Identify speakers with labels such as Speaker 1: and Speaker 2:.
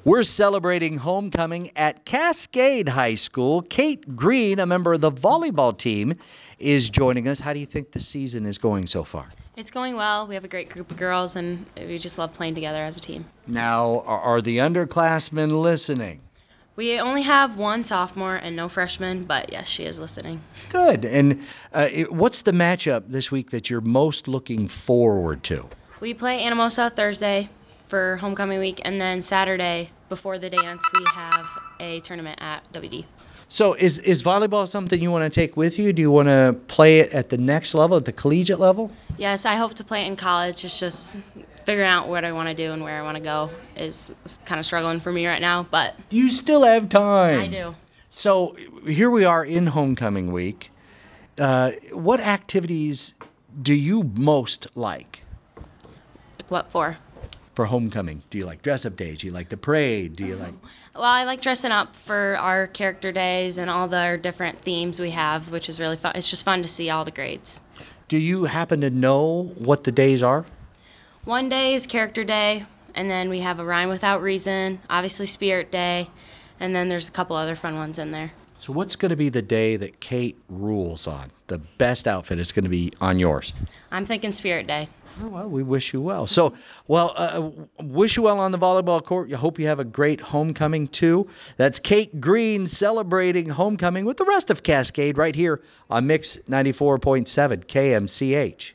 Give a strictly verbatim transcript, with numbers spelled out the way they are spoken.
Speaker 1: We're celebrating homecoming at Cascade High School. Kate Green, a member of the volleyball team, is joining us. How do you think the season is going so far?
Speaker 2: It's going well. We have a great group of girls, and we just love playing together as a team.
Speaker 1: Now, are are the underclassmen listening?
Speaker 2: We only have one sophomore and no freshman, but yes, she is listening.
Speaker 1: Good. And uh, it- what's the matchup this week that you're most looking forward to?
Speaker 2: We play Anamosa Thursday for homecoming week, and then Saturday before the dance, we have a tournament at W D.
Speaker 1: So is, is volleyball something you want to take with you? Do you want to play it at the next level, at the collegiate level?
Speaker 2: Yes, I hope to play it in college. It's just figuring out what I want to do and where I want to go is, is kind of struggling for me right now, but
Speaker 1: You still have time.
Speaker 2: I do.
Speaker 1: So here we are in homecoming week. Uh, what activities do you most like
Speaker 2: Like, what for?
Speaker 1: for homecoming? Do you like dress up days? Do you like the parade? Do you like?
Speaker 2: Well, I like dressing up for our character days and all the different themes we have, which is really fun. It's just fun to see all the grades.
Speaker 1: Do you happen to know what the days are?
Speaker 2: One day is character day, and then we have a rhyme without reason, obviously spirit day, and then there's a couple other fun ones in there.
Speaker 1: So what's going to be the day that Kate rules on? The best outfit is going to be on yours.
Speaker 2: I'm thinking spirit day.
Speaker 1: Oh, well, we wish you well. So, well, uh, wish you well on the volleyball court. I hope you have a great homecoming, too. That's Kate Green celebrating homecoming with the rest of Cascade right here on Mix ninety-four point seven K M C H.